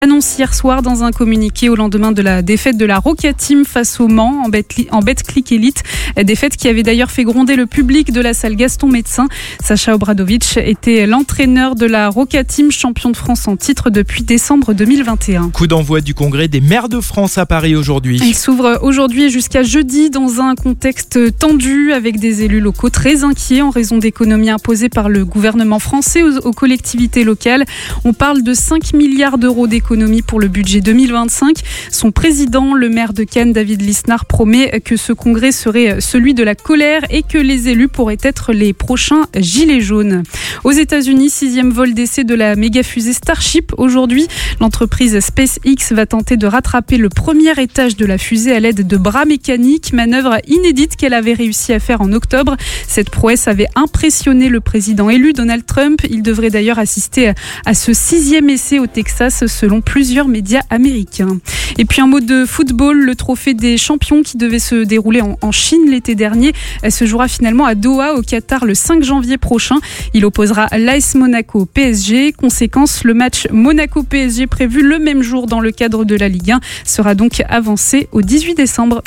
Annonce hier soir dans un communiqué au lendemain de la défaite de la Roca Team face au Mans en Betclic Elite. Défaite qui avait d'ailleurs fait gronder le public de la salle Gaston Médecin. Sacha Obradovic était l'entraîneur de la Roca Team, champion de France en titre depuis décembre 2021. Coup d'envoi du congrès des maires de France à Paris aujourd'hui. Il s'ouvre aujourd'hui jusqu'à jeudi dans un contexte tendu avec des élus locaux très inquiets en raison d'économies imposées par le gouvernement français aux collectivités locales. On parle de 5 milliards d'euros d'économies pour le budget 2025. Son président, le maire de Cannes, David Lisnard, promet que ce congrès serait celui de la colère et que les élus pourraient être les prochains gilets jaunes. Aux États-Unis, 6e vol d'essai de la méga-fusée Starship. Aujourd'hui, l'entreprise SpaceX va tenter de rattraper le premier étage de la fusée à l'aide de bras mécaniques, manœuvre inédite qu'elle avait réussi à faire en octobre. Cette prouesse avait impressionné le président élu Donald Trump. Il devrait d'ailleurs assister à ce 6e essai au Texas, selon plusieurs médias américains. Et puis en mode de football, le trophée des champions qui devait se dérouler en Chine l'été dernier se jouera finalement à Doha au Qatar le 5 janvier prochain. Il opposera l'AS Monaco au PSG. Conséquence, le match Monaco-PSG prévu le même jour dans le cadre de la Ligue 1 sera donc avancé au 18 décembre.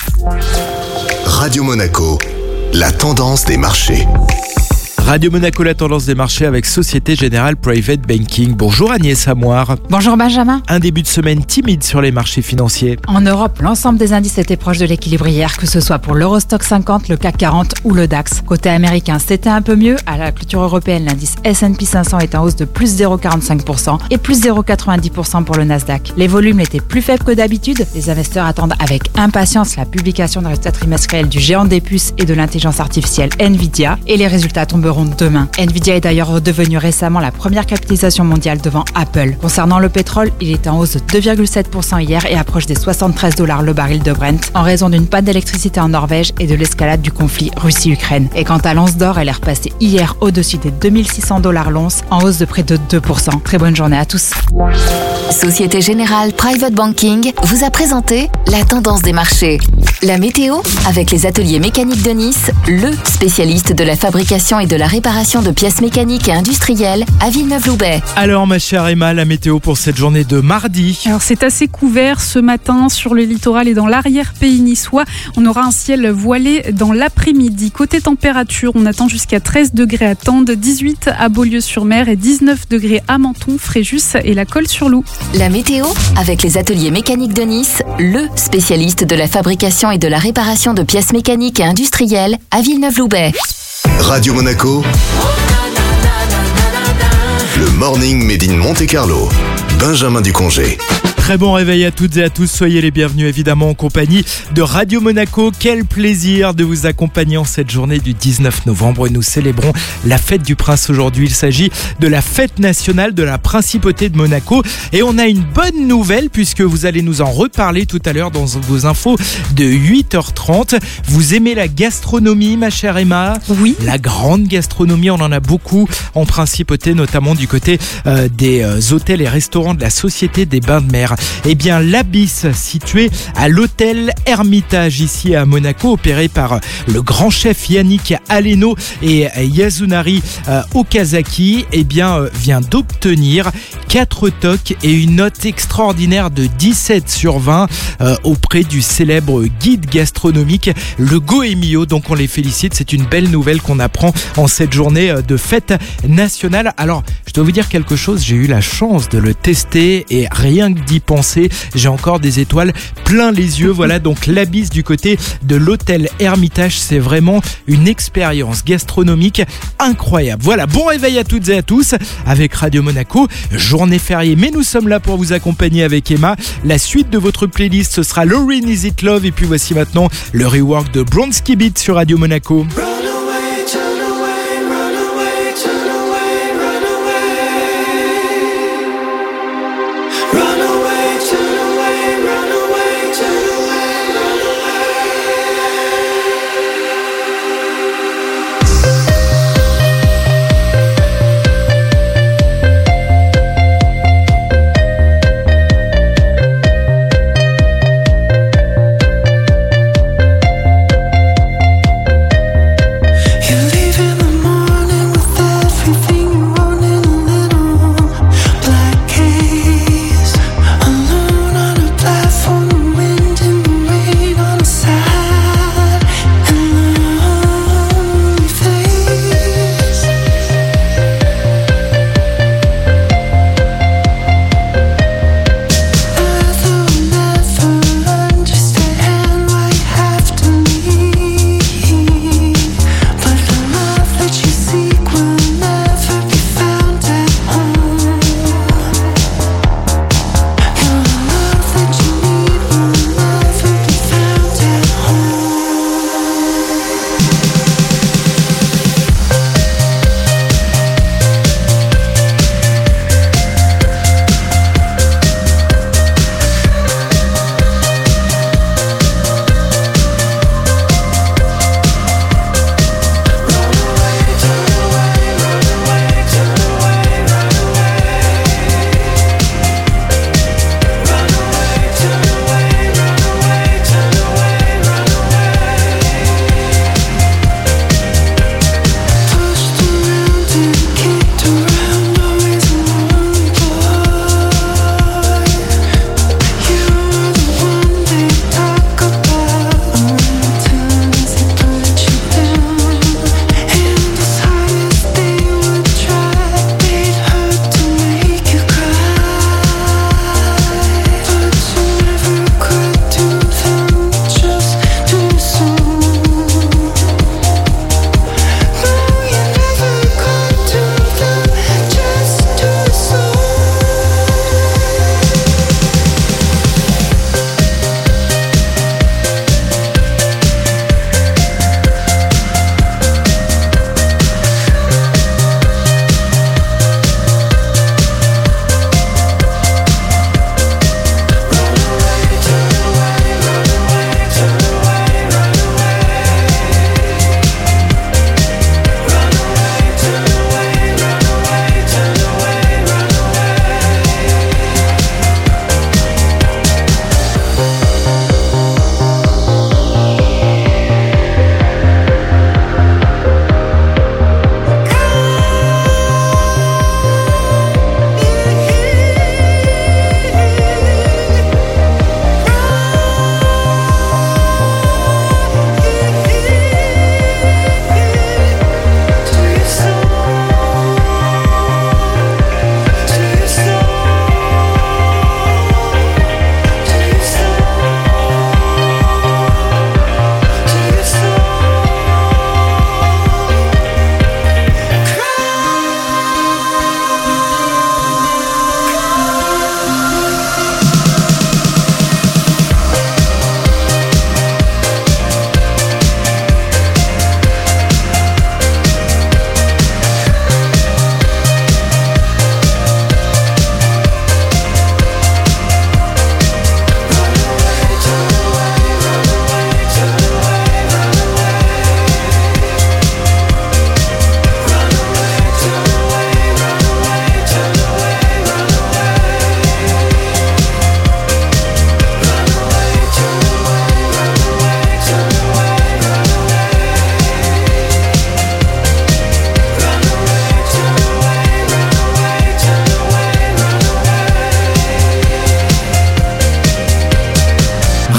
Radio Monaco, la tendance des marchés. Radio Monaco, la tendance des marchés avec Société Générale Private Banking. Bonjour Agnès Amoir. Bonjour Benjamin. Un début de semaine timide sur les marchés financiers. En Europe, l'ensemble des indices étaient proches de l'équilibre hier, que ce soit pour l'Eurostock 50, le CAC 40 ou le DAX. Côté américain, c'était un peu mieux. À la clôture européenne, l'indice S&P 500 est en hausse de plus 0,45% et plus 0,90% pour le Nasdaq. Les volumes étaient plus faibles que d'habitude. Les investisseurs attendent avec impatience la publication des résultats trimestriels du géant des puces et de l'intelligence artificielle Nvidia, et les résultats tomberont demain. Nvidia est d'ailleurs devenue récemment la première capitalisation mondiale devant Apple. Concernant le pétrole, il est en hausse de 2,7% hier et approche des $73 le baril de Brent en raison d'une panne d'électricité en Norvège et de l'escalade du conflit Russie-Ukraine. Et quant à l'once d'or, elle est repassée hier au-dessus des $2600 l'once, en hausse de près de 2%. Très bonne journée à tous. Société Générale Private Banking vous a présenté la tendance des marchés. La météo avec les ateliers mécaniques de Nice, le spécialiste de la fabrication et de la réparation de pièces mécaniques et industrielles à Villeneuve-Loubet. Alors ma chère Emma, la météo pour cette journée de mardi. Alors c'est assez couvert ce matin sur le littoral et dans l'arrière-pays niçois. On aura un ciel voilé dans l'après-midi. Côté température, on attend jusqu'à 13 degrés à Tende, 18 à Beaulieu-sur-Mer et 19 degrés à Menton, Fréjus et la Colle-sur-Loup. La météo avec les ateliers mécaniques de Nice, le spécialiste de la fabrication et de la réparation de pièces mécaniques et industrielles à Villeneuve-Loubet. Radio Monaco, le Morning Made in Monte Carlo. Benjamin Ducongé. Très bon réveil à toutes et à tous, soyez les bienvenus évidemment en compagnie de Radio Monaco. Quel plaisir de vous accompagner en cette journée du 19 novembre. Nous célébrons la fête du Prince aujourd'hui. Il s'agit de la fête nationale de la Principauté de Monaco. Et on a une bonne nouvelle puisque vous allez nous en reparler tout à l'heure dans vos infos de 8h30. Vous aimez la gastronomie, ma chère Emma ? Oui. La grande gastronomie, on en a beaucoup en Principauté, notamment du côté des hôtels et restaurants de la Société des Bains de Mer. Eh bien, l'Abysse, situé à l'hôtel Hermitage ici à Monaco, opéré par le grand chef Yannick Aleno et Yasunari Okazaki, eh bien, vient d'obtenir 4 toques et une note extraordinaire de 17 sur 20 auprès du célèbre guide gastronomique, le Goemio. Donc, on les félicite. C'est une belle nouvelle qu'on apprend en cette journée de fête nationale. Alors, je dois vous dire quelque chose. J'ai eu la chance de le tester et rien que d'y penser, j'ai encore des étoiles plein les yeux. Voilà, donc l'Abysse du côté de l'hôtel Hermitage, c'est vraiment une expérience gastronomique incroyable. Voilà, bon réveil à toutes et à tous avec Radio Monaco, journée fériée, mais nous sommes là pour vous accompagner avec Emma. La suite de votre playlist, ce sera Lauryn Is It Love et puis voici maintenant le rework de Bronski Beat sur Radio Monaco.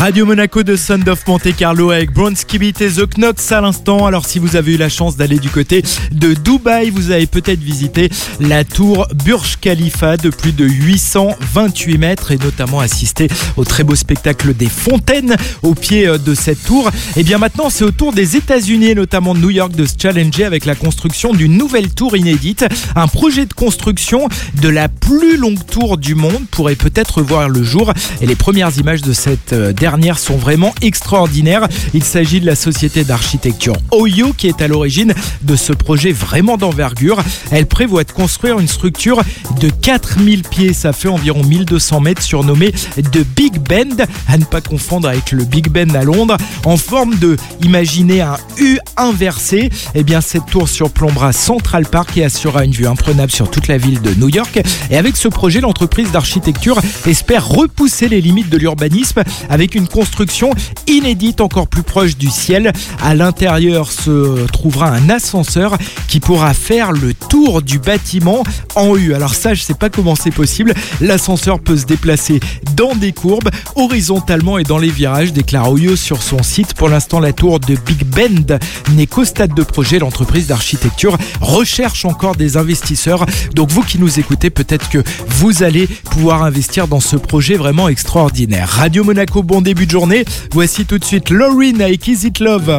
Radio Monaco de Sound of Monte Carlo avec Bronski Beat et The Knots à l'instant. Alors si vous avez eu la chance d'aller du côté de Dubaï, vous avez peut-être visité la tour Burj Khalifa de plus de 828 mètres et notamment assisté au très beau spectacle des fontaines au pied de cette tour. Et bien maintenant c'est au tour des États-Unis et notamment de New York de se challenger avec la construction d'une nouvelle tour inédite. Un projet de construction de la plus longue tour du monde pourrait peut-être voir le jour et les premières images de cette dernières sont vraiment extraordinaires. Il s'agit de la société d'architecture Oyo qui est à l'origine de ce projet vraiment d'envergure. Elle prévoit de construire une structure de 4000 pieds, ça fait environ 1200 mètres, surnommée de Big Ben, à ne pas confondre avec le Big Ben à Londres, en forme de, imaginez un U inversé. Eh bien cette tour surplombera Central Park et assurera une vue imprenable sur toute la ville de New York. Et avec ce projet, l'entreprise d'architecture espère repousser les limites de l'urbanisme avec une construction inédite encore plus proche du ciel. À l'intérieur se trouvera un ascenseur qui pourra faire le tour du bâtiment en U. Alors ça, je sais pas comment c'est possible. L'ascenseur peut se déplacer dans des courbes, horizontalement et dans les virages, déclare Oyo sur son site. Pour l'instant, la tour de Big Ben n'est qu'au stade de projet. L'entreprise d'architecture recherche encore des investisseurs. Donc vous qui nous écoutez, peut-être que vous allez pouvoir investir dans ce projet vraiment extraordinaire. Radio Monaco, bon début de journée. Voici tout de suite Loreen avec Is It Love.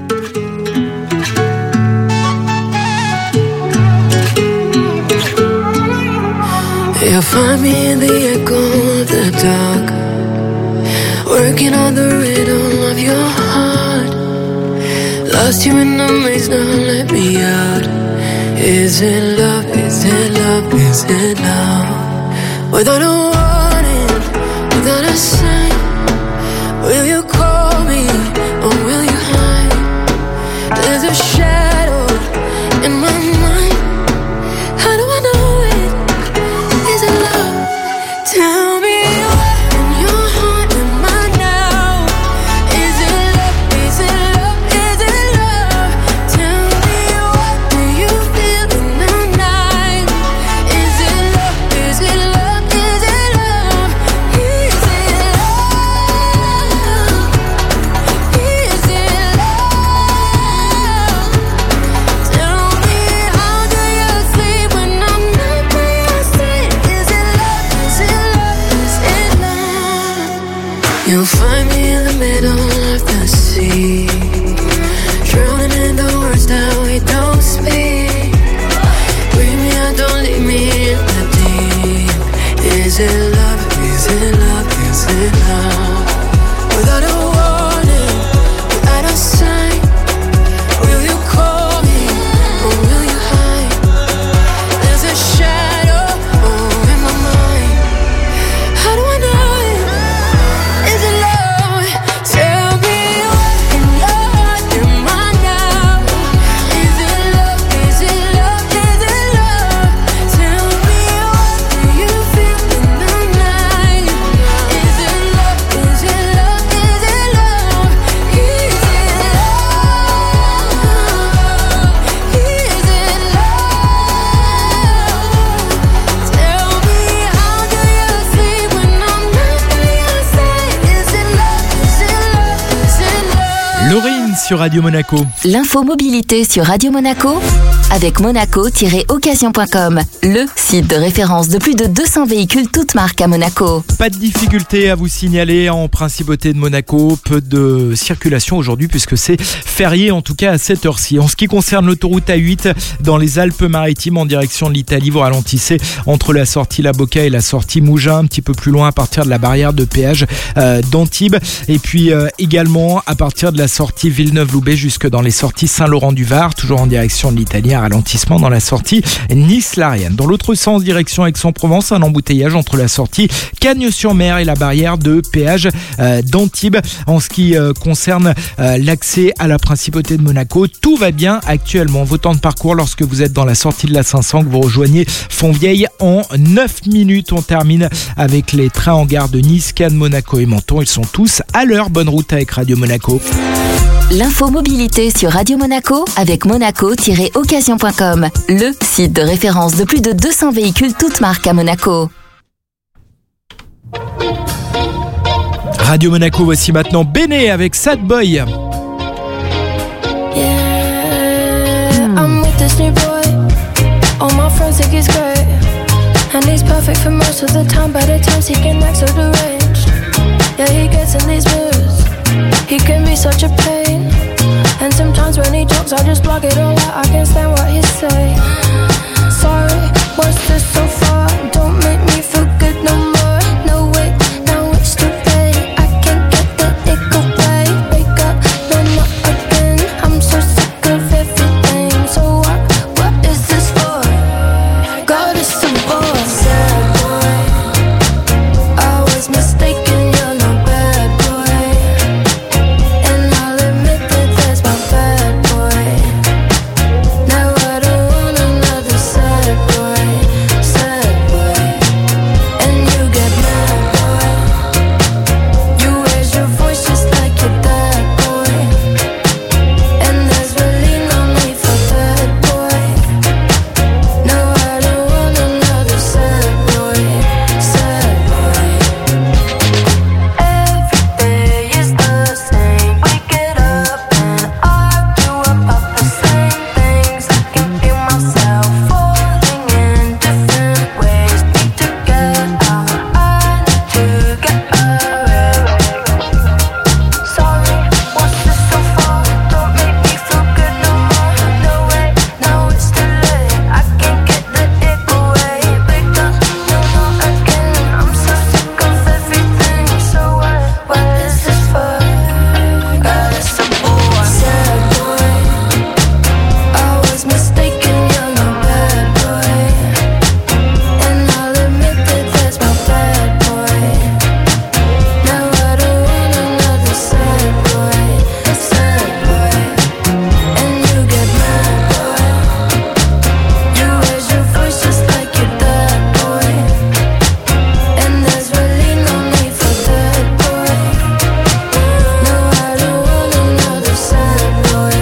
You'll find me in the echo of the dark, working on the rhythm of your heart. Lost you in the maze, now let me out. Is it love, is it love, is it love? Without a warning, without a sign, will you call me or will you hide? There's a shadow in my mind. How do I know it? Is it love? Tell me what in your heart am I now? Is it love? Is it love? Is it love? Tell me what do you feel in the night? Is it love? Is it love? Is it love? Is it love? Is it love? Tell me how do you sleep when I'm not by your side? Is it love? Is it love? Is it love? You'll find me in the middle of the sea, drowning in the words that we don't speak. Bring me out, don't leave me in the deep. Is it love? Is it love? Is it love? Without a warning, without a sign, will you call me or will you hide? There's a shadow in my mind. How do I know it? Is it love? Tell me what in your heart am I now? Is it love? Is it love? Is it love? Tell me what do you feel in the night? Is it love? Is it love? Is it love? Is it love? Is it love? Tell me how do you sleep when I'm not by your side? Is it love? Is it love? Is it love? Loreen sur Radio Monaco. L'info mobilité sur Radio Monaco avec monaco-occasion.com, le site de référence de plus de 200 véhicules toutes marques à Monaco. Pas de difficulté à vous signaler en principauté de Monaco. Peu de circulation aujourd'hui puisque c'est férié, en tout cas à cette heure-ci. En ce qui concerne l'autoroute A8 dans les Alpes-Maritimes en direction de l'Italie, vous ralentissez entre la sortie La Boca et la sortie Mougins, un petit peu plus loin à partir de la barrière de péage d'Antibes. Et puis également à partir de la sortie Villeneuve-Loubet jusque dans les sorties Saint-Laurent-du-Var, toujours en direction de l'Italie, un ralentissement dans la sortie Nice-Larienne. Dans l'autre sens, direction Aix-en-Provence, un embouteillage entre la sortie Cagnes-sur-Mer et la barrière de péage d'Antibes. En ce qui concerne l'accès à la principauté de Monaco, tout va bien actuellement. Vos temps de parcours lorsque vous êtes dans la sortie de la 500, que vous rejoignez Fontvieille en 9 minutes. On termine avec les trains en gare de Nice, Cannes, Monaco et Menton. Ils sont tous à l'heure. Bonne route avec Radio Monaco. L'info mobilité sur Radio Monaco avec monaco-occasion.com, le site de référence de plus de 200 véhicules toutes marques à Monaco. Radio Monaco, voici maintenant Béné avec Sad Boy. Yeah, I'm with this new boy. All my friends think he's great, and he's perfect for most of the time. But at times he can act so deranged. Yeah, he gets in these moods. He can be such a pain. And sometimes when he jokes, I just block it all out. I can't stand what he say. Sorry, what's this so far? Don't make me feel good no more. No wait, now it's too late. I can't get the ick away. Wake up, no, not again. I'm so sick of everything. So what is this for? God, it's so bored. Sad boy, I was mistaken, you're no bad boy. And I'll admit that that's my bad boy. Now I don't want another sad boy, and you get mad boy. You raise your voice just like your dad boy. And there's really no need for that boy. No, I don't want another sad boy, Every day is the same. We get up and argue about the same things. I can feel myself falling in different ways. Need to get out, I need to get away. Sorry, what's this so far? Don't make me feel good no more. No way, now it's too late. I can't get the ick away. Wake up, no, not again. I'm so sick of everything. So what is this for? God, it's a boy. Sad boy, I was mistaken, you're no bad boy. And I'll admit that that's my bad boy. Now I don't want another sad boy, and you get mad boy. You raise your voice just like your dad boy. And there's really no need for that boy. No, I don't want another sad boy,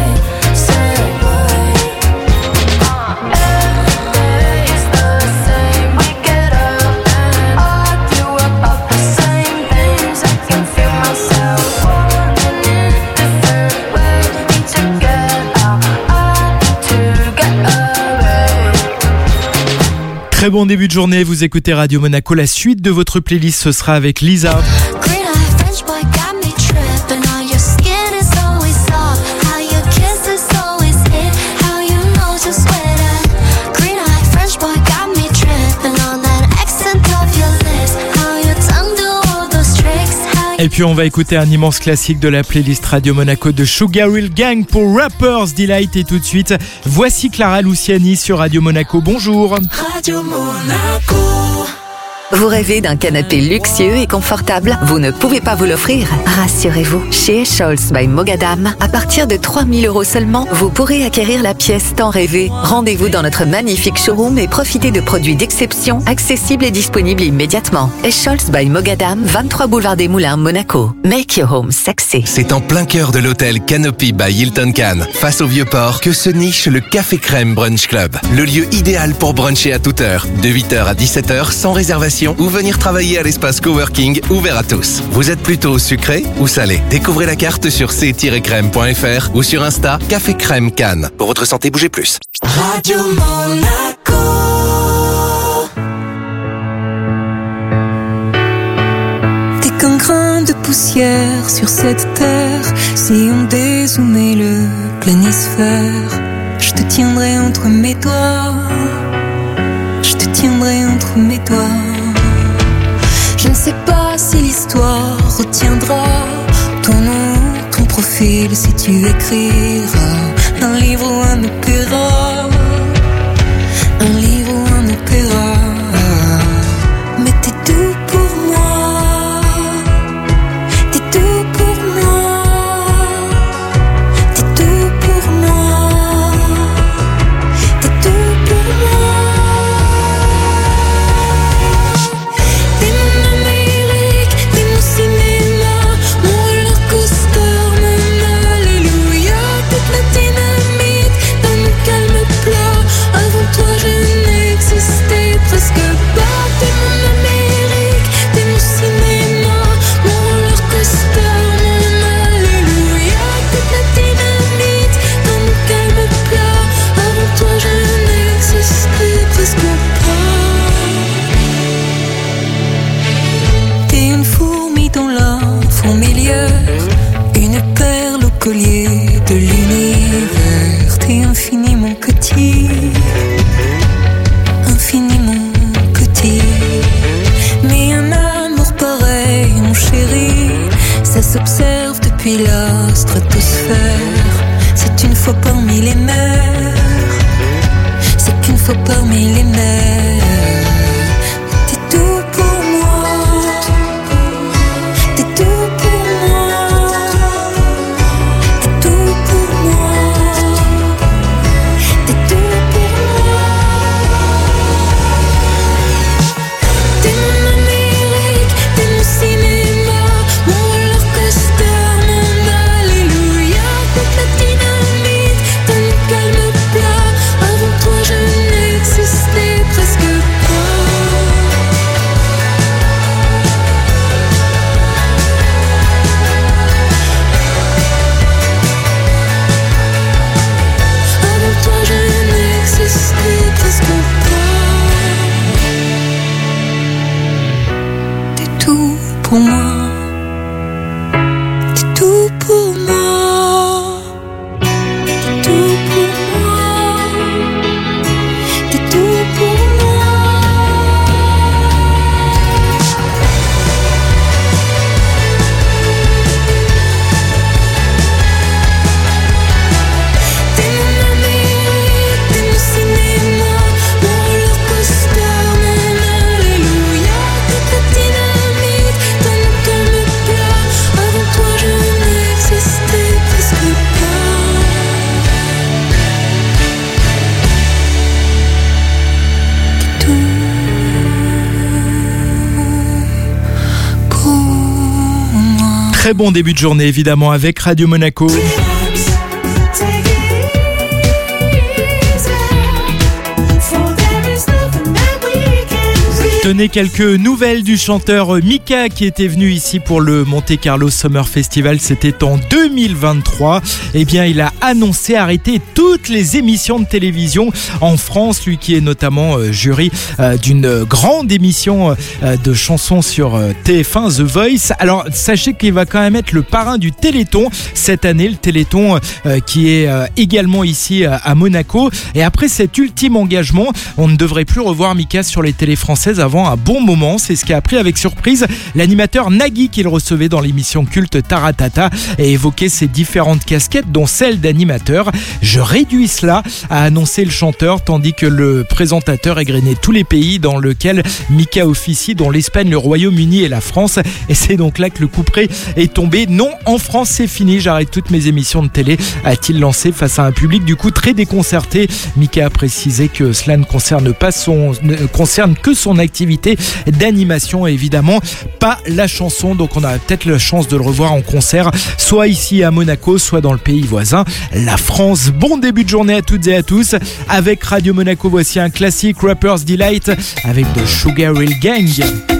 Every day is the same. We get up and argue about the same things. I can feel myself falling in different ways. Need to get out, I need to get away. Très bon début de journée, vous écoutez Radio Monaco. La suite de votre playlist, ce sera avec Lisa. Green eye French boy got me tripping. How your skin is always soft, how your kiss is always hit, how your nose is sweating. Green eye French boy got me tripping on that accent of your lips, how your tongue do all those tricks, how Et puis on va écouter un immense classique de la playlist Radio Monaco de Sugar Hill Gang pour Rappers Delight. Et tout de suite, voici Clara Luciani sur Radio Monaco. Bonjour. Radio Monaco. Vous rêvez d'un canapé luxueux et confortable? Vous ne pouvez pas vous l'offrir? Rassurez-vous, chez Scholz by Mogadam, à partir de 3 000 € seulement, vous pourrez acquérir la pièce tant rêvée. Rendez-vous dans notre magnifique showroom et profitez de produits d'exception, accessibles et disponibles immédiatement. Scholz by Mogadam, 23 boulevard des Moulins, Monaco. Make your home sexy. C'est en plein cœur de l'hôtel Canopy by Hilton Cannes, face au Vieux-Port, que se niche le Café Crème Brunch Club. Le lieu idéal pour bruncher à toute heure, de 8h à 17h sans réservation, ou venir travailler à l'espace coworking ouvert à tous. Vous êtes plutôt sucré ou salé? Découvrez la carte sur c-crème.fr ou sur Insta Café Crème Cannes. Pour votre santé, bougez plus. Radio Monaco. T'es qu'un grain de poussière sur cette terre. Si on dézoomait le planisphère, je te tiendrai entre mes doigts. Je te tiendrai entre mes doigts. Je ne sais pas si l'histoire retiendra ton nom, ton profil, si tu écriras un livre ou un opéra. Un livre ou un opéra. Mais t'es tout pour moi. T'es tout pour moi. T'es tout pour moi. T'es tout pour moi. T'es mon Amérique, t'es mon cinéma, mon roller coaster, mon alléluia. Toute la dynamite dans mon calme. collier de l'univers. T'es infiniment petit, infiniment petit. Mais un amour pareil, mon chéri, ça s'observe depuis la stratosphère. C'est une fois parmi les mers, c'est qu'une fois parmi les mers. T'es tout pour moi, t'es tout pour moi, t'es tout pour moi, t'es tout pour moi. T'es mon Amérique, t'es mon cinéma, mon roller coaster, mon alléluia. Toute la dynamite, ton calme plat. Avant toi je n'existais presque pas. Avant toi je n'existais presque pas. T'es tout pour moi, t'es tout pour moi, t'es tout pour moi, t'es tout pour moi. T'es mon Amérique, t'es mon cinéma, mon roller coaster, mon alléluia. Toute la dynamite, ton calme plat. Avant toi je n'existais presque pas. T'es tout pour moi. Très bon début de journée évidemment avec Radio Monaco. Tenez quelques nouvelles du chanteur Mika qui était venu ici pour le Monte Carlo Summer Festival, c'était en 2023. Eh bien, il a annoncé arrêter toutes les émissions de télévision en France, lui qui est notamment jury d'une grande émission de chansons sur TF1, The Voice. Alors, sachez qu'il va quand même être le parrain du Téléthon cette année, le Téléthon qui est également ici à Monaco. Et après cet ultime engagement, on ne devrait plus revoir Mika sur les télés françaises avant un bon moment. C'est ce qu'a appris avec surprise l'animateur Nagui qu'il recevait dans l'émission culte Taratata et évoquait ses différentes casquettes dont celle d'animateur. Je réduis cela, a annoncé le chanteur, tandis que le présentateur égrenait tous les pays dans lesquels Mika officie, dont l'Espagne, le Royaume-Uni et la France. Et c'est donc là que le couperet est tombé. Non, en France c'est fini, j'arrête toutes mes émissions de télé, a-t-il lancé face à un public du coup très déconcerté. Mika a précisé que cela ne concerne que son activité d'animation et évidemment pas la chanson. Donc on a peut-être la chance de le revoir en concert, soit ici à Monaco, soit dans le pays voisin, la France. Bon début de journée à toutes et à tous avec Radio Monaco. Voici un classique, Rapper's Delight avec The Sugar Hill Gang.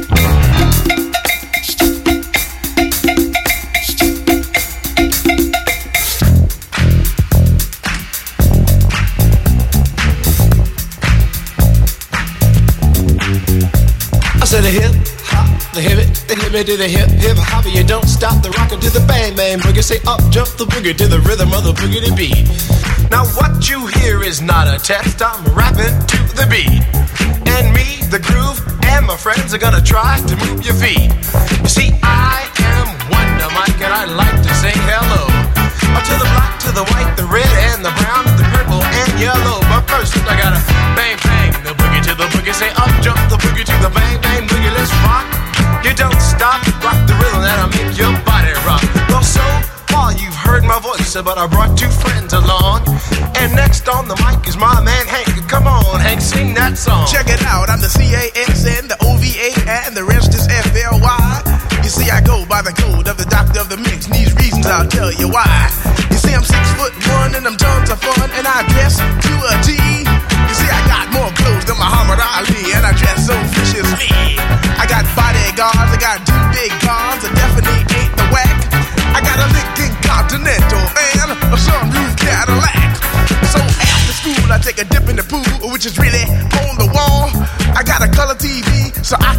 To the hip hop, the hip it to the hip hop. You don't stop the rockin' to the bang bang boogie. Say up jump the boogie to the rhythm of the boogie to beat. Now what you hear is not a test. I'm rapping to the beat, and me, the groove, and my friends are gonna try to move your feet. You see, I am Wonder Mike, and I like to say hello to the black, to the white, the red, and the brown, the purple, and yellow. But first, I gotta bang bang the boogie to the boogie. Say up jump the boogie to the bang bang boogie. Let's rock. You don't stop, rock the rhythm that'll make your body rock. Well, so far you've heard my voice, but I brought two friends along. And next on the mic is my man Hank. Come on, Hank, sing that song. Check it out, I'm the CASN, the OVA, and the rest is FLY. You see, I go by the code of the doctor of the mix, and these reasons I'll tell you why. You see, I'm 6'1" and I'm tons of fun, and I dress to a T. You see, I got more clothes than Muhammad Ali, and I dress so viciously. I got bodyguards, I got two big cars, I definitely ain't the whack. I got a Lincoln Continental and a sunroof Cadillac. So after school, I take a dip in the pool, which is really on the wall. I got a color TV, so I can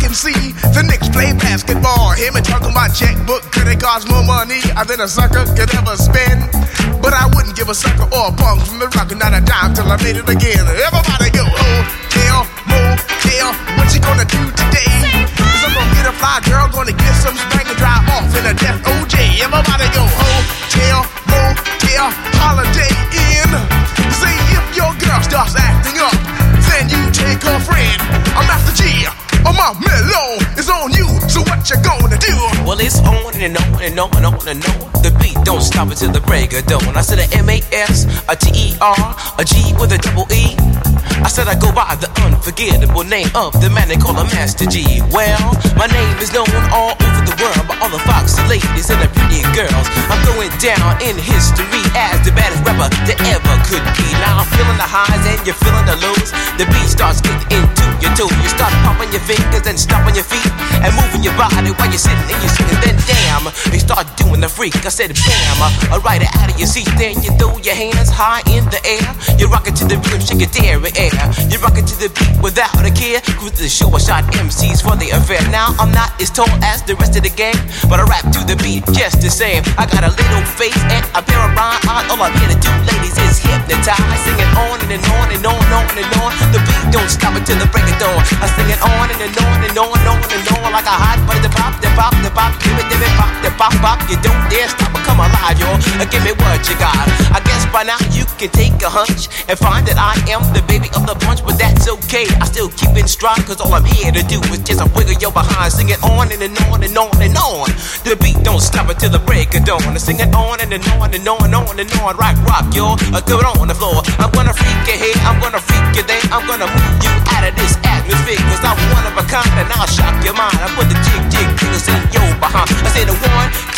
can see the Knicks play basketball. Him and talking about checkbook, could it cost more money than a sucker could ever spend? But I wouldn't give a sucker or a punk from the rock, not a dime till I made it again. Everybody go, hotel, motel, what you gonna do today? Cause I'm gonna get a fly girl, gonna get some spank and drive off in a death OJ. Everybody go, hotel, motel, holiday inn. See if your girl starts acting up, then you take her friend. I'm Master G, my mellow is on you, so what you gonna do? Well, it's on and on and on and on and on. The beat don't stop until the break of dawn. I said a M-A-S, a T-E-R, a G with a double E. I said I go by the unforgettable name of the man they call a Master G. Well, my name is known all over the world by all the foxy ladies and the pretty girls. I'm going down in history as the baddest rapper that ever could be. Now I'm feeling the highs and you're feeling the lows. The beat starts getting into your toe. You start popping your fingers and stomping your feet and moving your body while you're sitting and you're sitting. Then damn, you start doing the freak. I said bam, right out of your seat. Then you throw your hands high in the air. You rock it to the rhythm, shake your dairy air. You rock it to the beat without a care. Cruise the show, I shot MCs for the affair. Now I'm not as tall as the rest of the gang, but I rap to the beat just the same. I got a little face and a pair of rhyme eyes. All I'm here to do, ladies, is hypnotize. Singing on and on and on and on and on. The beat don't stop until the break of dawn. I sing it on and on and on and on and on like a hot butter. The pop, the pop, the pop, give it, pop, the pop, pop. You don't dare stop or come alive, y'all. Give me what you got. I guess by now you can take a hunch and find that I am the baby of the bunch, but that's okay. I still keep in stride, cause all I'm here to do is just a wiggle your behind. Sing it on and on and on and on. The beat don't stop until the break of dawn. I sing it on and on and on and on and on. Rock, y'all. Throw it on the floor. I'm gonna freak you here, I'm gonna freak you there. I'm gonna move you out of this atmosphere, cause I'm one of a kind and I'll shock your mind. I put the jig jiggles in your behind. I say the 1,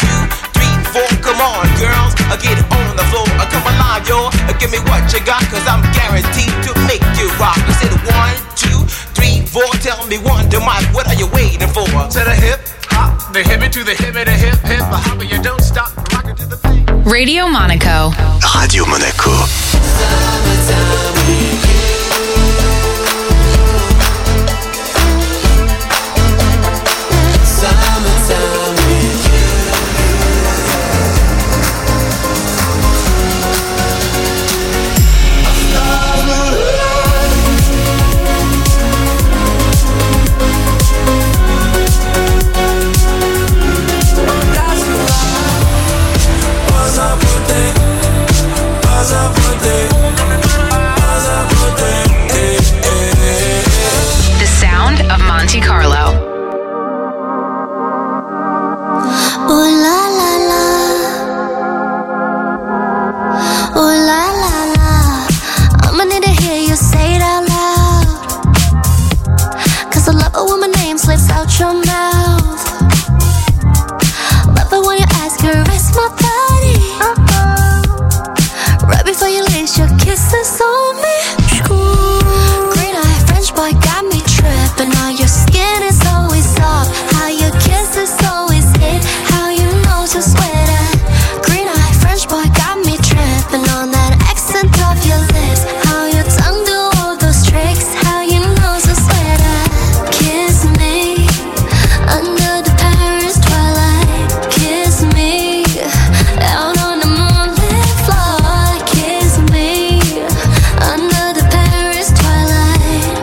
2, 3, 4, come on, girls, get it on the floor. Come alive, y'all, give me what you got, cause I'm guaranteed to make you rock. I said 1, 2, 3, 4, tell me Wonder Mike, what are you waiting for? To the hip, hop, the hippie to the hippie, the hip, hip, the hopper, you don't stop, rockin' to the thing. Radio Monaco. Radio Monaco. The sound of Monte Carlo. Ooh la la la, ooh la la la. I'ma need to hear you say it out loud, cause I love it when my name slips out your mouth. Love it when your eyes caress my body, right before you lace your kisses on me. Green eye French boy got me tripping. All your skin is always soft, how your kisses always hit, how you know to sweat it. Green eye French boy got me tripping on that accent of your lips, how your tongue do all those tricks, how you know to sweat it. Kiss me under the Paris twilight. Kiss me out on the moonlit floor. Kiss me under the Paris twilight.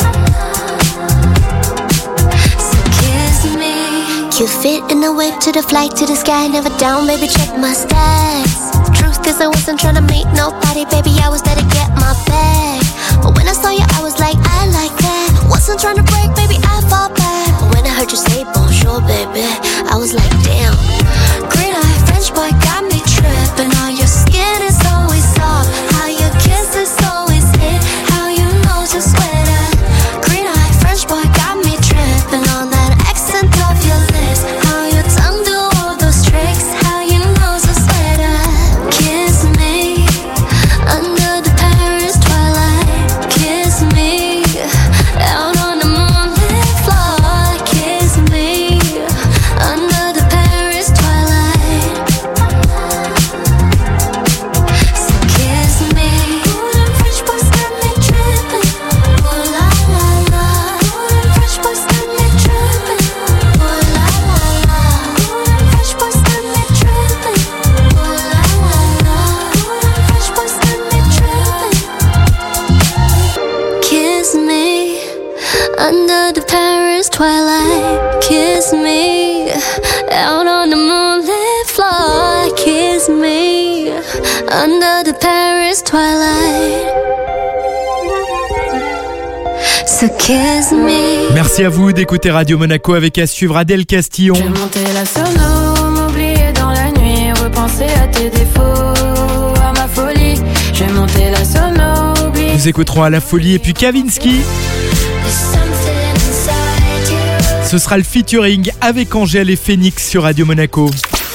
So kiss me. You fit in the whip to the flight to the sky, never down, baby, check my stats. Truth is I wasn't trying to meet nobody, baby, I was there to get my bag. But when I saw you, I was like, I like that. Wasn't trying to break, baby, I fall back. But when I heard you say bonjour, baby, I was like, damn. Green eye French boy got me tripping. All your skin is always soft, how your kisses always hit, how you know to sweat it. Green eye French boy got me tripping on that accent of your lips, how your tongue do all those tricks, how you know to sweat it. Kiss me under the Paris twilight. Kiss me out on the moonlit floor. Kiss me under the Paris under the Paris twilight. So kiss me. Merci à vous d'écouter Radio Monaco avec à suivre Adèle Castillon. J'ai monté la sono, m'oublier dans la nuit, repenser à tes défauts, à ma folie. J'ai monté la sono, oublier. Nous écouterons à la folie et puis Kavinsky. Ce sera le featuring avec Angèle et Phoenix sur Radio Monaco.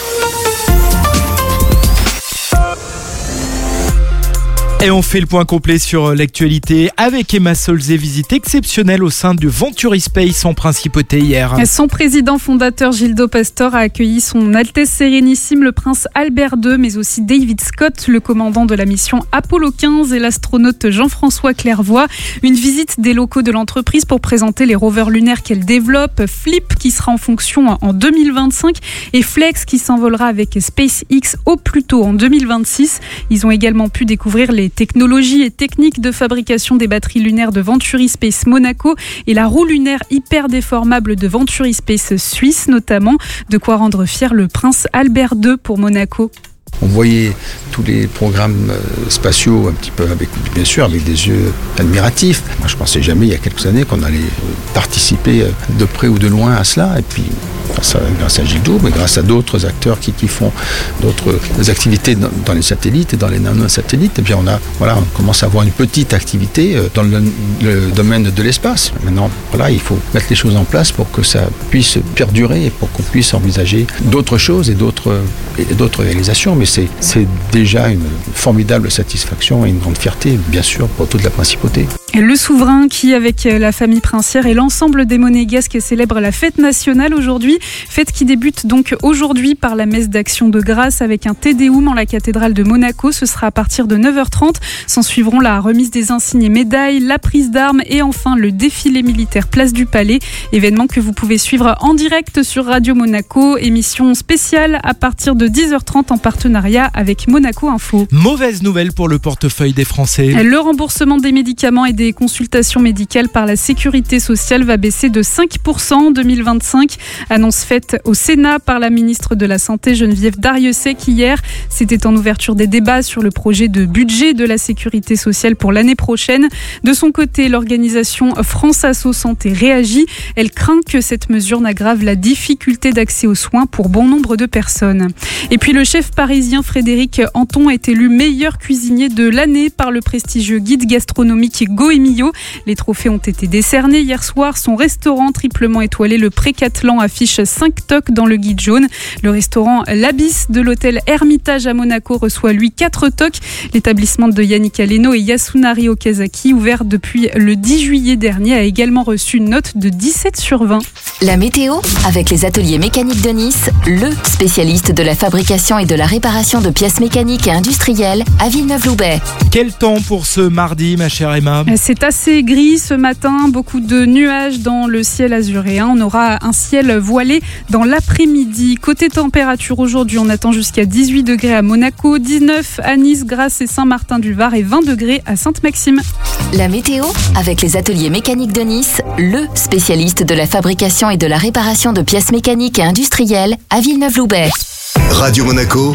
Et on fait le point complet sur l'actualité avec Emma Solzé, visite exceptionnelle au sein du Venturi Space en principauté hier. Son président fondateur Gildo Pastor a accueilli son Altesse Sérénissime le prince Albert II, mais aussi David Scott, le commandant de la mission Apollo 15 et l'astronaute Jean-François Clairvoy. Une visite des locaux de l'entreprise pour présenter les rovers lunaires qu'elle développe, Flip qui sera en fonction en 2025 et Flex qui s'envolera avec SpaceX au plus tôt en 2026. Ils ont également pu découvrir les technologies et techniques de fabrication des batteries lunaires de Venturi Space Monaco et la roue lunaire hyper déformable de Venturi Space Suisse notamment. De quoi rendre fier le prince Albert II pour Monaco. On voyait tous les programmes spatiaux un petit peu bien sûr avec des yeux admiratifs. Moi, je pensais jamais il y a quelques années qu'on allait participer de près ou de loin à cela. Et puis grâce à Gildo, mais grâce à d'autres acteurs qui font d'autres activités dans les satellites et dans les nanosatellites, et bien on commence à avoir une petite activité dans le domaine de l'espace. Maintenant, il faut mettre les choses en place pour que ça puisse perdurer et pour qu'on puisse envisager d'autres choses et d'autres réalisations. Mais c'est déjà une formidable satisfaction et une grande fierté, bien sûr, pour toute la principauté. Le souverain qui, avec la famille princière et l'ensemble des Monégasques, célèbre la fête nationale aujourd'hui. Fête qui débute donc aujourd'hui par la messe d'action de grâce avec un Te Deum en la cathédrale de Monaco. Ce sera à partir de 9h30. S'en suivront la remise des insignes et médailles, la prise d'armes et enfin le défilé militaire place du Palais. Événement que vous pouvez suivre en direct sur Radio Monaco. Émission spéciale à partir de 10h30 en partenariat avec Monaco Info. Mauvaise nouvelle pour le portefeuille des Français. Le remboursement des médicaments et des consultations médicales par la Sécurité sociale va baisser de 5% en 2025. Annonce faite au Sénat par la ministre de la Santé Geneviève Darrieussecq hier. C'était en ouverture des débats sur le projet de budget de la Sécurité sociale pour l'année prochaine. De son côté, l'organisation France Asso Santé réagit. Elle craint que cette mesure n'aggrave la difficulté d'accès aux soins pour bon nombre de personnes. Et puis le chef parisien Frédéric Anton est élu meilleur cuisinier de l'année par le prestigieux guide gastronomique Goemio. Les trophées ont été décernés hier soir. Son restaurant triplement étoilé, le Précatelan, affiche 5 toques dans le guide jaune. Le restaurant L'Abysse de l'hôtel Hermitage à Monaco reçoit lui 4 toques. L'établissement de Yannick Aleno et Yasunari Okazaki, ouvert depuis le 10 juillet dernier, a également reçu une note de 17 sur 20. La météo avec les ateliers mécaniques de Nice, le spécialiste de la fabrication et de la réparation de pièces mécaniques et industrielles à Villeneuve-Loubet. Quel temps pour ce mardi, ma chère Emma ? C'est assez gris ce matin, beaucoup de nuages dans le ciel azuréen. On aura un ciel voilé dans l'après-midi. Côté température, aujourd'hui, on attend jusqu'à 18 degrés à Monaco, 19 à Nice, Grasse et Saint-Martin-du-Var et 20 degrés à Sainte-Maxime. La météo avec les ateliers mécaniques de Nice, le spécialiste de la fabrication et de la réparation de pièces mécaniques et industrielles à Villeneuve-Loubet. Radio Monaco,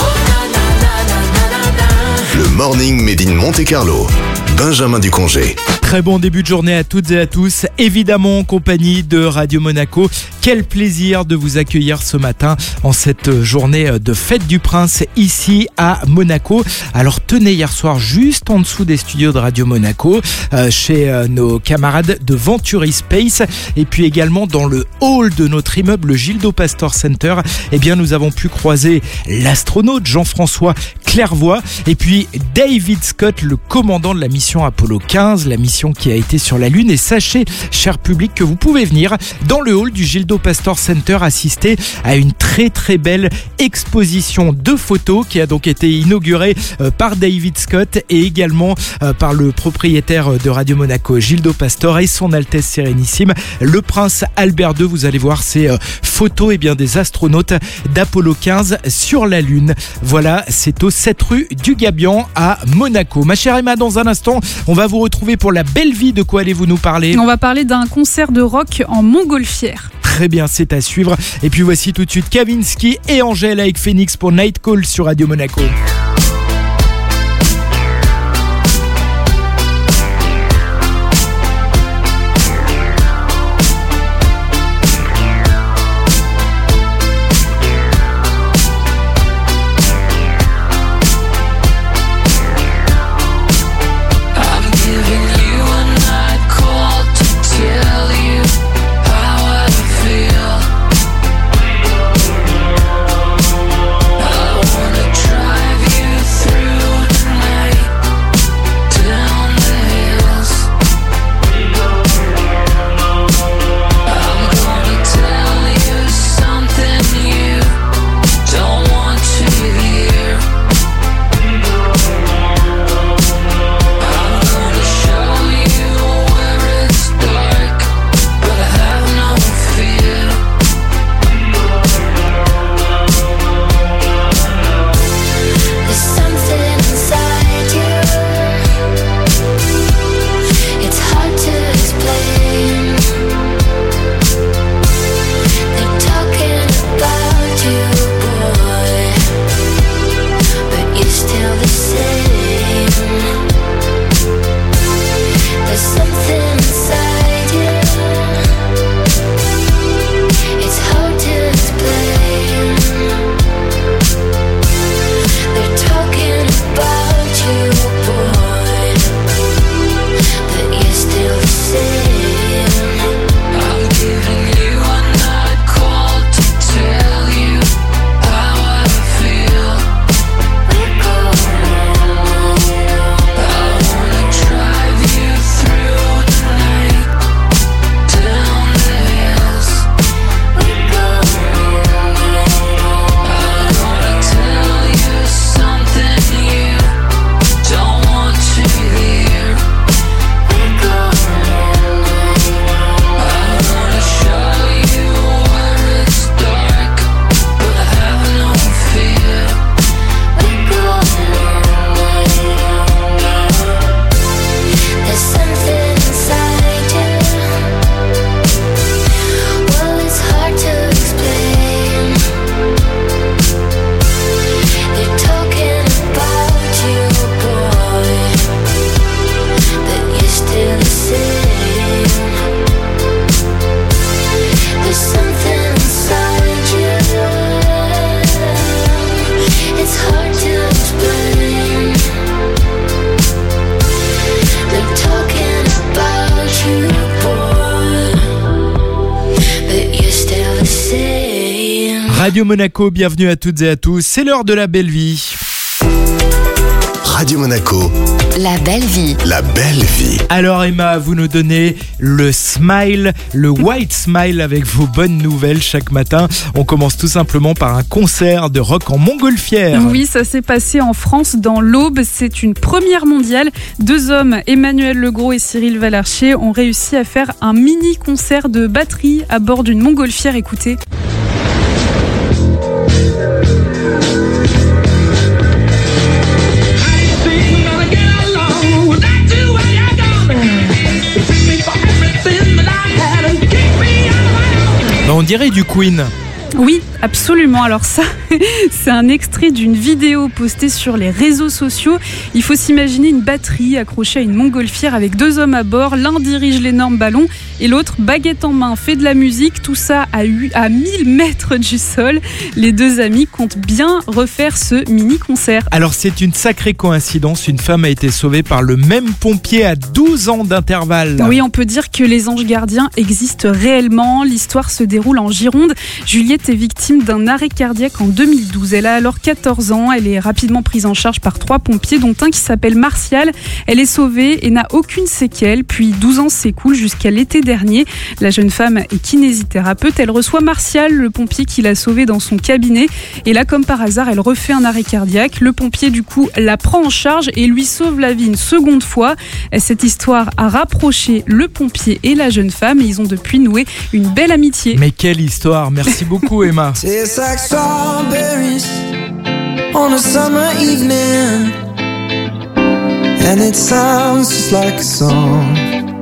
le Morning Made in Monte-Carlo. Benjamin Ducongé. Très bon début de journée à toutes et à tous, évidemment en compagnie de Radio Monaco. Quel plaisir de vous accueillir ce matin en cette journée de fête du Prince ici à Monaco. Alors tenez, hier soir, juste en dessous des studios de Radio Monaco, chez nos camarades de Venturi Space et puis également dans le hall de notre immeuble Gildo Pastor Center, eh bien nous avons pu croiser l'astronaute Jean-François Clairvoy et puis David Scott, le commandant de la mission Apollo 15, la mission qui a été sur la Lune. Et sachez, cher public, que vous pouvez venir dans le hall du Gildo Pastor Center assister à une très très belle exposition de photos qui a donc été inaugurée par David Scott et également par le propriétaire de Radio Monaco, Gildo Pastor, et son Altesse Sérénissime, le Prince Albert II. Vous allez voir ces photos des astronautes d'Apollo 15 sur la Lune. Voilà, c'est au 7 rue du Gabian à Monaco. Ma chère Emma, dans un instant, on va vous retrouver pour la belle vie. De quoi allez-vous nous parler ? On va parler d'un concert de rock en montgolfière. Très bien, c'est à suivre. Et puis voici tout de suite Kavinsky et Angèle avec Phoenix pour Night Call sur Radio Monaco. Radio Monaco, bienvenue à toutes et à tous, c'est l'heure de la belle vie. Radio Monaco, La belle vie. la belle vie. Alors Emma, vous nous donnez le smile, le white smile avec vos bonnes nouvelles chaque matin. On commence tout simplement par un concert de rock en montgolfière. Oui, ça s'est passé en France dans l'Aube. C'est une première mondiale. 2 hommes, Emmanuel Legros et Cyril Valarcher, ont réussi à faire un mini concert de batterie à bord d'une montgolfière. Écoutez. On dirait du Queen. Oui, absolument. Alors ça, c'est un extrait d'une vidéo postée sur les réseaux sociaux. Il faut s'imaginer une batterie accrochée à une montgolfière avec 2 hommes à bord. L'un dirige l'énorme ballon et l'autre, baguette en main, fait de la musique. Tout ça à 1000 mètres du sol. Les 2 amis comptent bien refaire ce mini-concert. Alors c'est une sacrée coïncidence, une femme a été sauvée par le même pompier à 12 ans d'intervalle. Oui, on peut dire que les anges gardiens existent réellement. L'histoire se déroule en Gironde. Juliette est victime d'un arrêt cardiaque en 2012. Elle a alors 14 ans. Elle est rapidement prise en charge par 3 pompiers, dont un qui s'appelle Martial. Elle est sauvée et n'a aucune séquelle. Puis 12 ans s'écoulent jusqu'à l'été dernier. La jeune femme est kinésithérapeute. Elle reçoit Martial, le pompier qui l'a sauvée, dans son cabinet. Et là, comme par hasard, elle refait un arrêt cardiaque. Le pompier, du coup, la prend en charge et lui sauve la vie une seconde fois. Cette histoire a rapproché le pompier et la jeune femme et ils ont depuis noué une belle amitié. Mais quelle histoire, merci beaucoup Emma. Tastes like strawberries on a summer evening, and it sounds just like a song.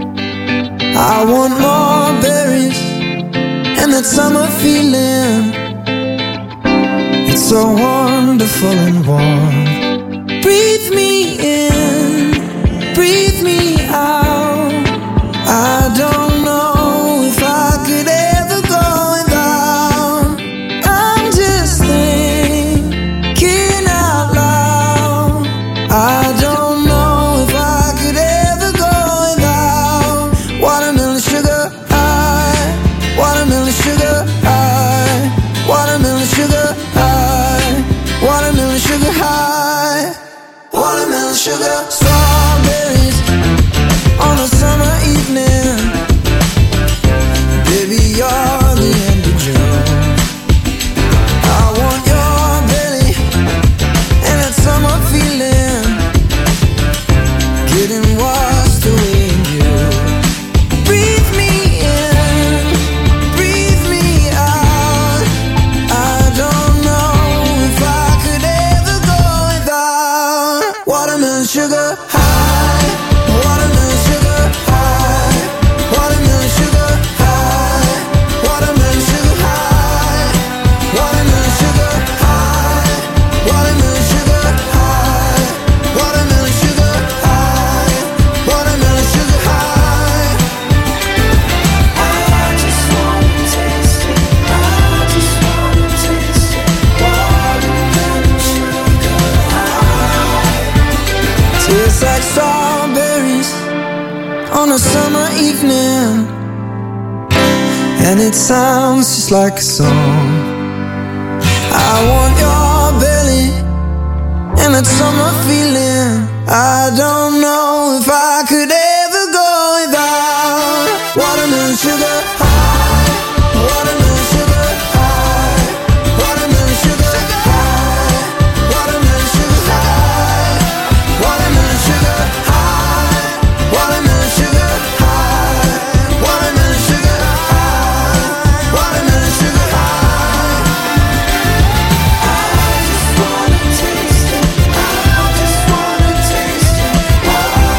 I want more berries and that summer feeling. It's so wonderful and warm. Breathe me in, breathe me out. I don't know if I could ever go without. I'm just thinking out loud. I don't know if I could ever go without watermelon sugar high, watermelon sugar high, watermelon sugar high, watermelon sugar high, watermelon sugar. Strawberries on a summer evening. Baby, you're the end of June. I want your belly and that summer feeling, getting washed away in you. Breathe me in, breathe me out. I don't know if I could ever go without watermelon sugar high, watermelon sugar high, watermelon sugar high, watermelon sugar high, watermelon sugar high, watermelon sugar high, watermelon sugar high, watermelon sugar high. I just wanna taste it, I just wanna taste it, watermelon sugar high. Tastes like strawberries on a summer evening, and it sounds just like a song. I want your belly and that summer feeling. I don't know if I could ever go without watermelon sugar high, watermelon sugar high, watermelon sugar high, watermelon sugar high, watermelon sugar high, watermelon sugar high, watermelon sugar high, watermelon sugar high. I just wanna taste it, I just wanna taste it, watermelon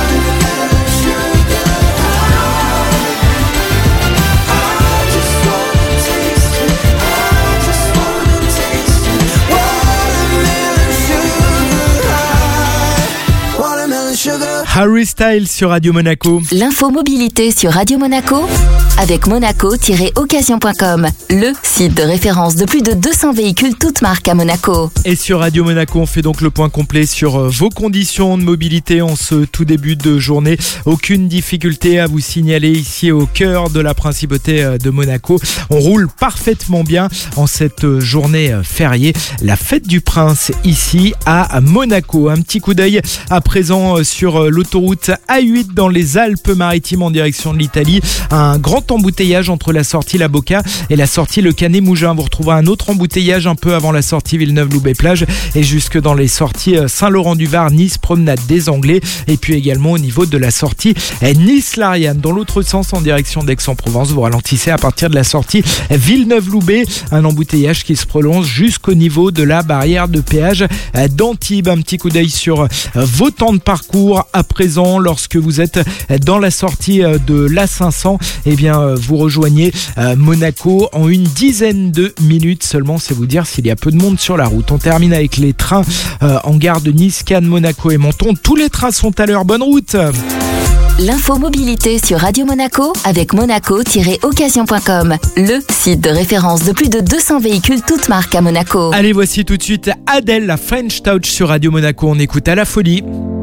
Harry Styles sur Radio Monaco. L'info mobilité sur Radio Monaco avec monaco-occasion.com, le site de référence de plus de 200 véhicules toutes marques à Monaco. Et sur Radio Monaco, on fait donc le point complet sur vos conditions de mobilité en ce tout début de journée. Aucune difficulté à vous signaler ici au cœur de la principauté de Monaco. On roule parfaitement bien en cette journée fériée, la fête du Prince ici à Monaco. Un petit coup d'œil à présent sur l'autoroute A8 dans les Alpes-Maritimes en direction de l'Italie. Un grand embouteillage entre la sortie La Boca et la sortie Le Canet-Mougin. Vous retrouverez un autre embouteillage un peu avant la sortie Villeneuve-Loubet-Plage et jusque dans les sorties Saint-Laurent-du-Var, Nice, Promenade des Anglais et puis également au niveau de la sortie Nice-Lariane. Dans l'autre sens en direction d'Aix-en-Provence, vous ralentissez à partir de la sortie Villeneuve-Loubet. Un embouteillage qui se prolonge jusqu'au niveau de la barrière de péage d'Antibes. Un petit coup d'œil sur vos temps de parcours à présent lorsque vous êtes dans la sortie de l'A500. Eh bien, vous rejoignez Monaco en une dizaine de minutes seulement. C'est vous dire s'il y a peu de monde sur la route. On termine avec les trains en gare de Nice, Cannes, Monaco et Menton. Tous les trains sont à l'heure. Bonne route. L'info mobilité sur Radio Monaco avec monaco-occasion.com, le site de référence de plus de 200 véhicules toutes marques à Monaco. Allez, voici tout de suite Adèle, la French Touch sur Radio Monaco. On écoute à la folie.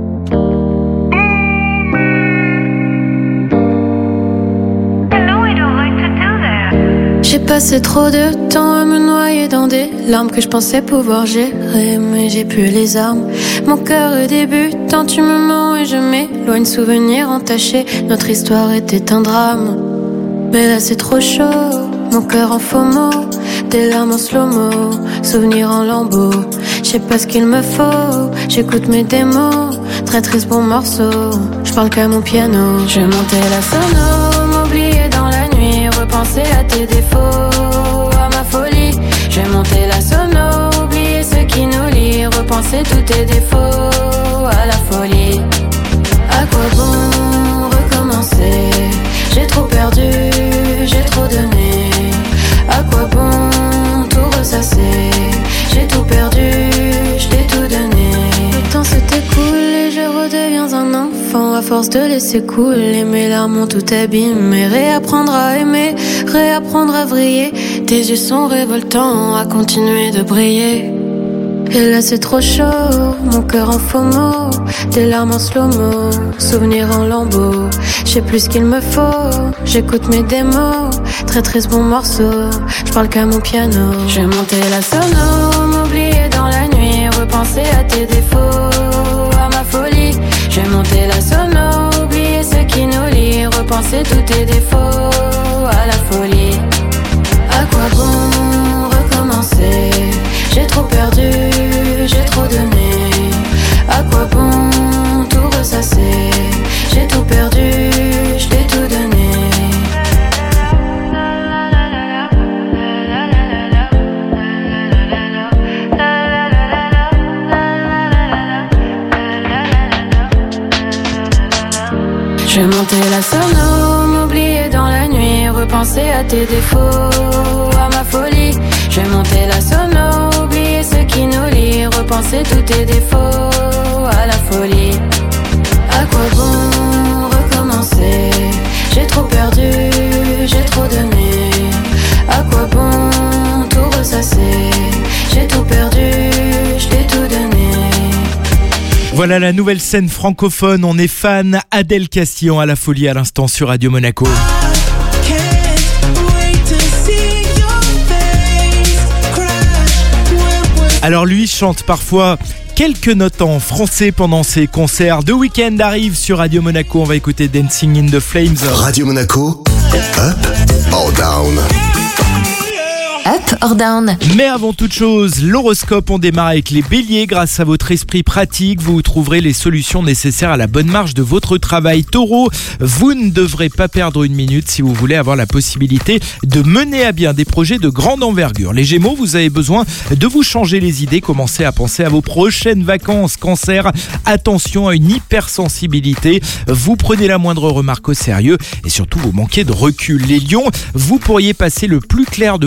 J'ai passé trop de temps à me noyer dans des larmes que je pensais pouvoir gérer, mais j'ai plus les armes. Mon cœur est débutant, tu me mens et je m'éloigne. Souvenirs entachés, notre histoire était un drame. Mais là c'est trop chaud, mon cœur en faux mots, des larmes en slow-mo, souvenirs en lambeaux. Je sais pas ce qu'il me faut, j'écoute mes démos, très triste bon morceau, je parle qu'à mon piano. Je vais monter la sono, m'oublier dans la nuit, repenser à tes défauts, à ma folie. Je vais monter la sono, oublier ce qui nous lie, repenser tous tes défauts, à la folie. À quoi bon recommencer? J'ai trop perdu, j'ai trop donné. À quoi bon tout ressasser? J'ai tout perdu, je t'ai tout donné. Le temps s'est écoulé, je redeviens un enfant. À force de laisser couler, mes larmes ont tout abîmé. Réapprendre à aimer, réapprendre à vriller. Tes yeux sont révoltants, à continuer de briller. Et là c'est trop chaud, mon cœur en faux mots, des larmes en slow-mo, souvenirs en lambeaux. Je sais plus ce qu'il me faut, j'écoute mes démos, très triste bon morceau, je parle qu'à mon piano. Je vais monter la sono, m'oublier dans la nuit, repenser à tes défauts, à ma folie. Je vais monter la sono, oublier ce qui nous lie, repenser tous tes défauts, à la folie. À quoi bon recommencer? J'ai trop perdu, j'ai trop donné. À quoi bon tout ressasser? J'ai tout perdu, je t'ai tout donné. Je vais monter la sono, m'oublier dans la nuit, repenser à tes défauts, à ma folie. Je vais monter la sono, oublier ce qui nous lie, repenser tous tes défauts, à la folie. À quoi bon recommencer? J'ai trop perdu, j'ai trop donné. À quoi bon tout ressasser? J'ai tout perdu, je t'ai tout donné. Voilà la nouvelle scène francophone. On est fan. Adèle Castillon à la folie à l'instant sur Radio Monaco. Alors lui chante parfois quelques notes en français pendant ses concerts. The Weeknd arrive sur Radio Monaco. On va écouter Dancing in the Flames. Radio Monaco, up or down? Up or down? Mais avant toute chose, l'horoscope, on démarre avec les béliers. Grâce à votre esprit pratique, vous trouverez les solutions nécessaires à la bonne marche de votre travail. Taureau, vous ne devrez pas perdre une minute si vous voulez avoir la possibilité de mener à bien des projets de grande envergure. Les gémeaux, vous avez besoin de vous changer les idées. Commencez à penser à vos prochaines vacances. Cancer, attention à une hypersensibilité. Vous prenez la moindre remarque au sérieux et surtout vous manquez de recul. Les lions, vous pourriez passer le plus clair de votre temps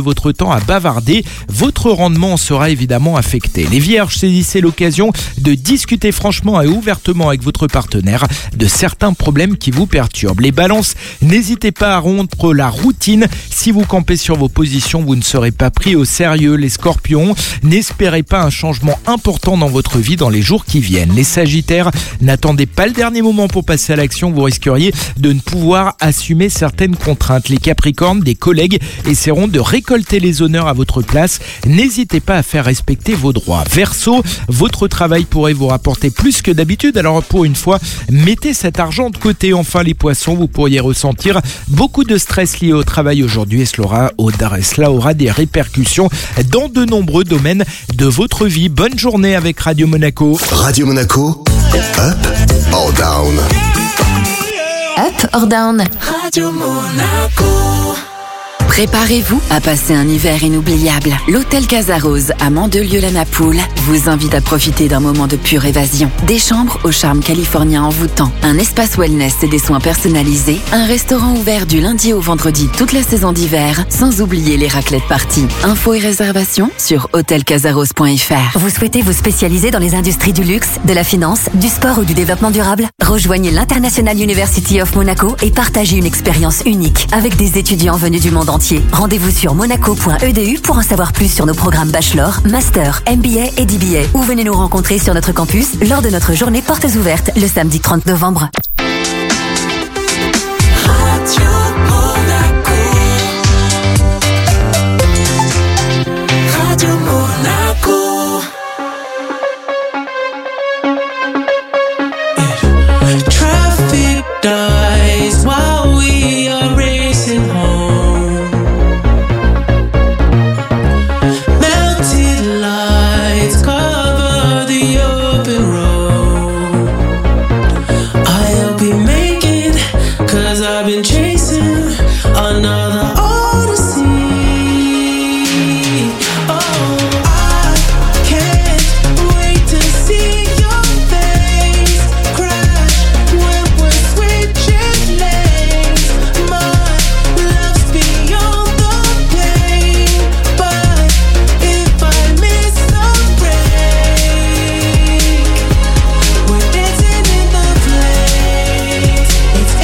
temps à bavarder, votre rendement en sera évidemment affecté. Les Vierges, saisissez l'occasion de discuter franchement et ouvertement avec votre partenaire de certains problèmes qui vous perturbent. Les Balances, n'hésitez pas à rompre la routine. Si vous campez sur vos positions, vous ne serez pas pris au sérieux. Les Scorpions, n'espérez pas un changement important dans votre vie dans les jours qui viennent. Les Sagittaires, n'attendez pas le dernier moment pour passer à l'action, vous risqueriez de ne pouvoir assumer certaines contraintes. Les Capricornes, des collègues essaieront de récolter les honneurs à votre place. N'hésitez pas à faire respecter vos droits. Verseau, votre travail pourrait vous rapporter plus que d'habitude, alors pour une fois, mettez cet argent de côté. Enfin les Poissons, vous pourriez ressentir beaucoup de stress lié au travail aujourd'hui et cela aura des répercussions dans de nombreux domaines de votre vie. Bonne journée avec Radio Monaco. Radio Monaco, up or down? Up or down? Radio Monaco. Préparez-vous à passer un hiver inoubliable. L'hôtel Casa Rose à Mandelieu-la-Napoule vous invite à profiter d'un moment de pure évasion. Des chambres au charme californien envoûtant, un espace wellness et des soins personnalisés, un restaurant ouvert du lundi au vendredi toute la saison d'hiver, sans oublier les raclettes parties. Infos et réservations sur hôtelcasarose.fr. Vous souhaitez vous spécialiser dans les industries du luxe, de la finance, du sport ou du développement durable? Rejoignez l'International University of Monaco et partagez une expérience unique avec des étudiants venus du monde entier. Rendez-vous sur monaco.edu pour en savoir plus sur nos programmes Bachelor, Master, MBA et DBA. Ou venez nous rencontrer sur notre campus lors de notre journée portes ouvertes le samedi 30 novembre. Radio Monaco. Radio Monaco. Traffic dies while we are racing home. I've been chasing another odyssey. Oh, I can't wait to see your face crash when we're switching lanes. My love's beyond the pain, but if I miss the break, we're dancing in the flames. It's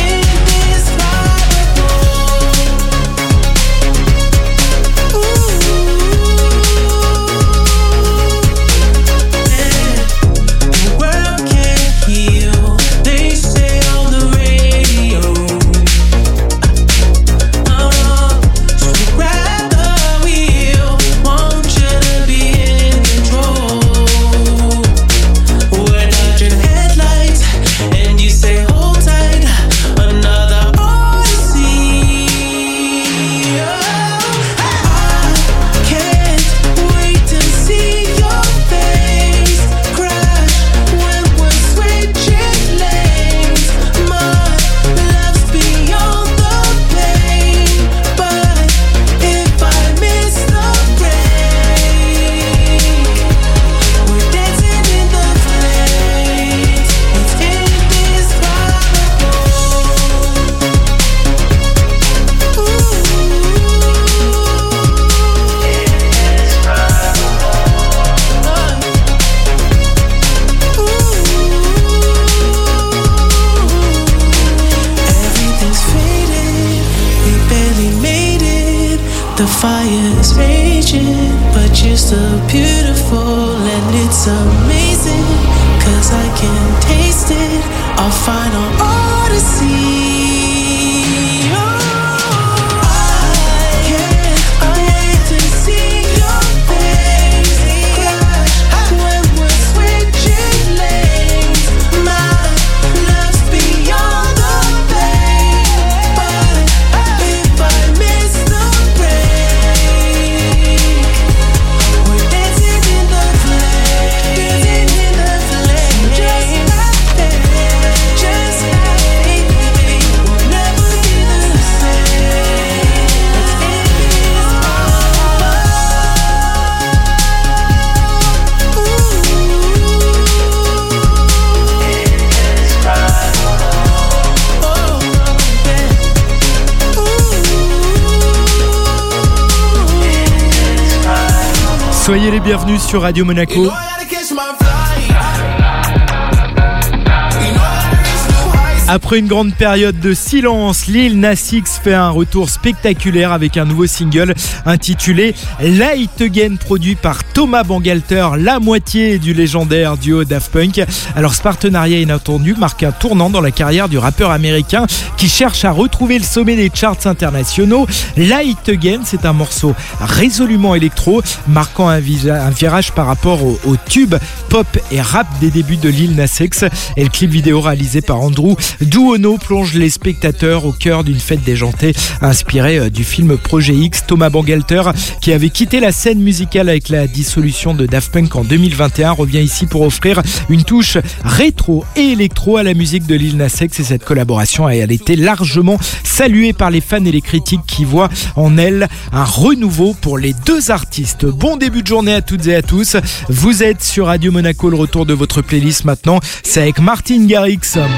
the fire's raging, but you're so beautiful and it's amazing, 'cause I can taste it, our final odyssey. Soyez les bienvenus sur Radio Monaco. Après une grande période de silence, Lil Nas X fait un retour spectaculaire avec un nouveau single intitulé Light Again, produit par Thomas Bangalter, la moitié du légendaire duo Daft Punk. Alors ce partenariat inattendu marque un tournant dans la carrière du rappeur américain qui cherche à retrouver le sommet des charts internationaux. Light Again, c'est un morceau résolument électro, marquant un virage par rapport au tube pop et rap des débuts de Lil Nas X. Et le clip vidéo réalisé par Andrew Duono plonge les spectateurs au cœur d'une fête déjantée inspirée du film Projet X. Thomas Bangalter, qui avait quitté la scène musicale avec la dissolution de Daft Punk en 2021, revient ici pour offrir une touche rétro et électro à la musique de Lil Nas X, et cette collaboration a été largement saluée par les fans et les critiques qui voient en elle un renouveau pour les deux artistes. Bon début de journée à toutes et à tous. Vous êtes sur Radio Monaco, le retour de votre playlist maintenant, c'est avec Martin Garrix.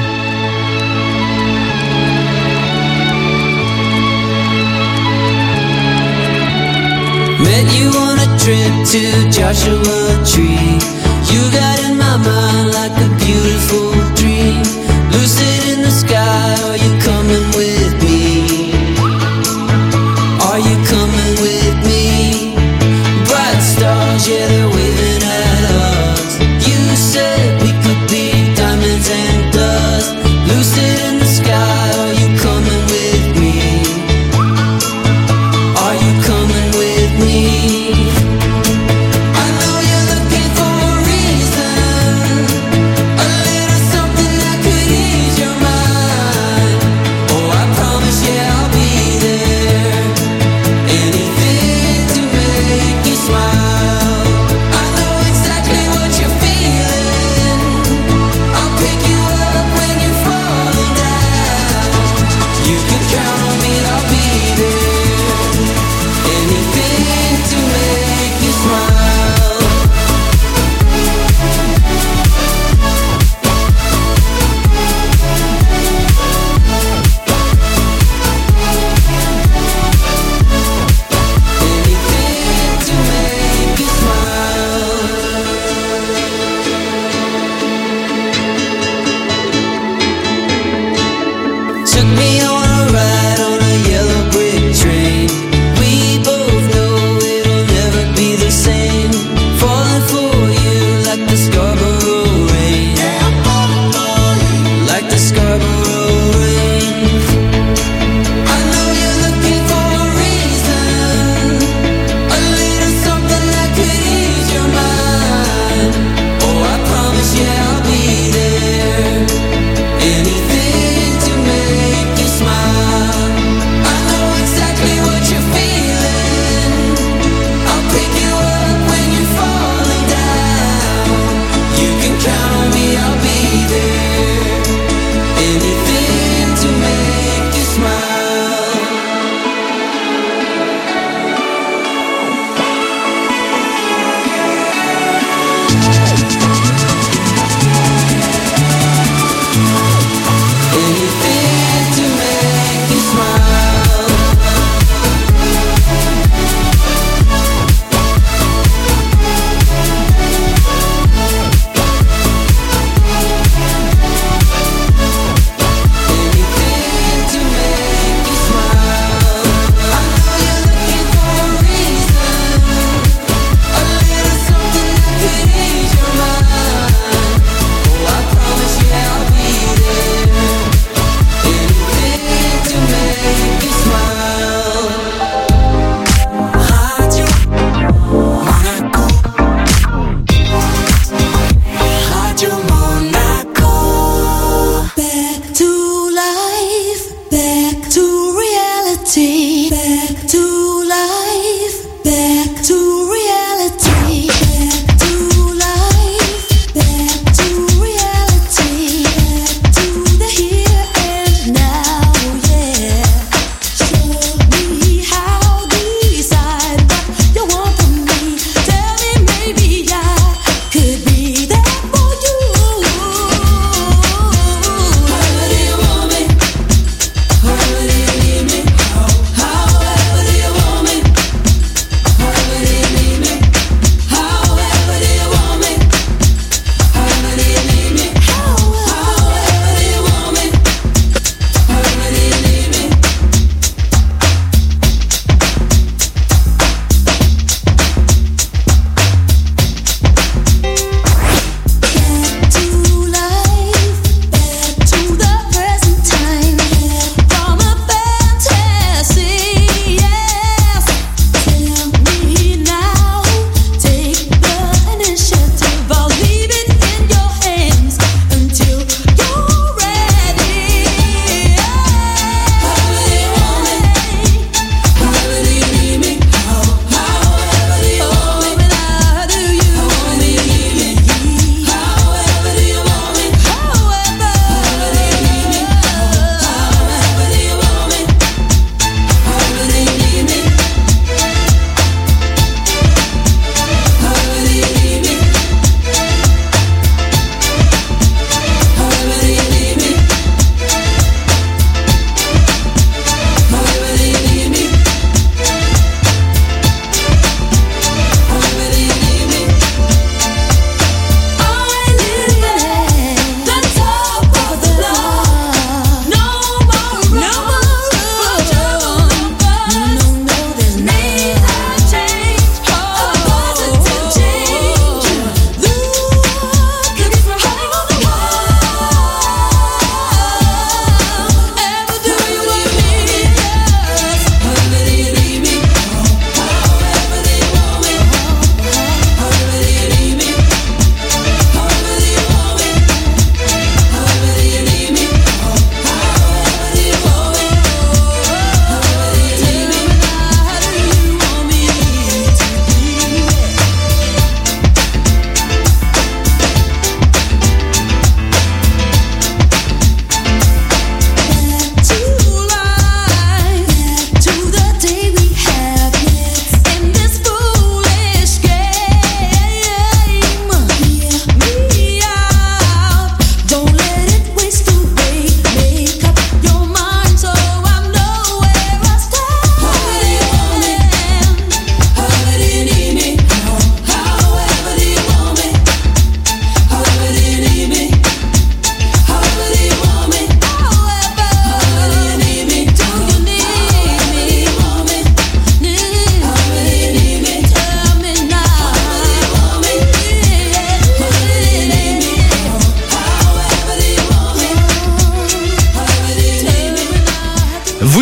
Met you on a trip to Joshua Tree. You got in my mind like a beautiful dream. Lucid in the sky, are you coming with me? Are you coming with me? Bright stars, yeah, they're waving at us. You said we could be diamonds and dust. Lucid in the sky, are you coming with me? Are you coming with me? I know you're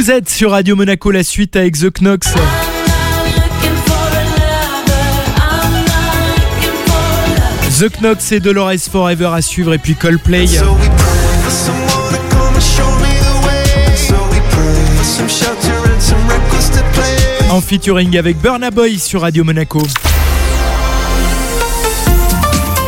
Vous êtes sur Radio Monaco, la suite avec The Knox. The Knox et Dolores Forever à suivre, et puis Coldplay. En featuring avec Burna Boy sur Radio Monaco.